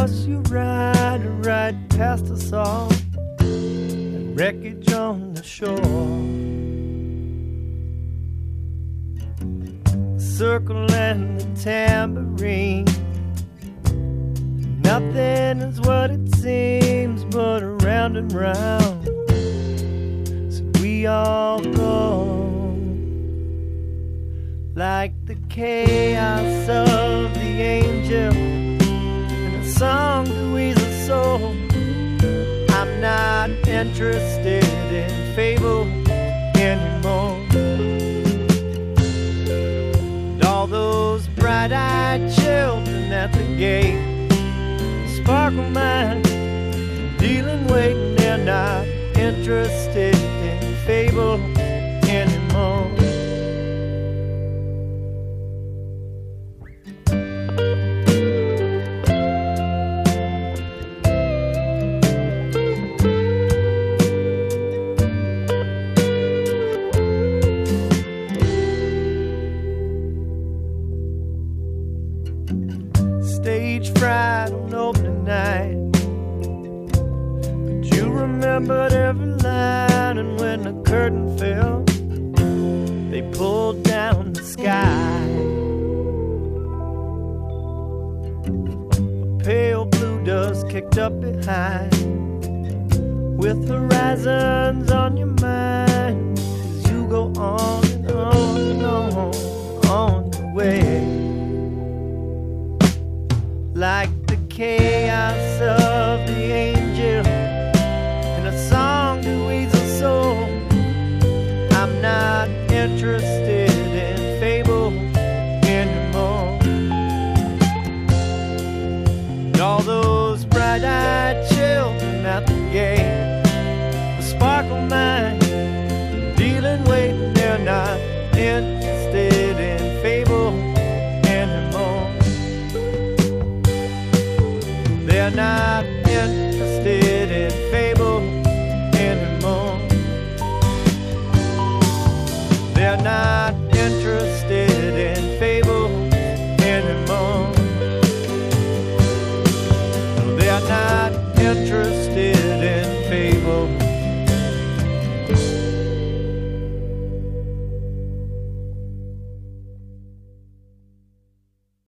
bus you ride right past us all, and wreckage on the shore. Circle and the tambourine, nothing is what it seems, but around and round, so we all go. Like the chaos of the angel in a song to ease a soul. I'm not interested in fable anymore. And all those bright-eyed children at the gate, sparkle mind, dealing, waiting, they're not interested in fable anymore. Stage fright on opening night, but you remembered every line. And when the curtain fell, they pulled down the sky. A pale blue dust kicked up behind, with horizons on your mind, as you go on and on and on your way. Like the chaos of the angel in a song to ease a soul. I'm not interested in fable anymore. And all those bright-eyed children at the gate, the sparkle mind, dealing, waiting, they're not interested in fable anymore. They're not in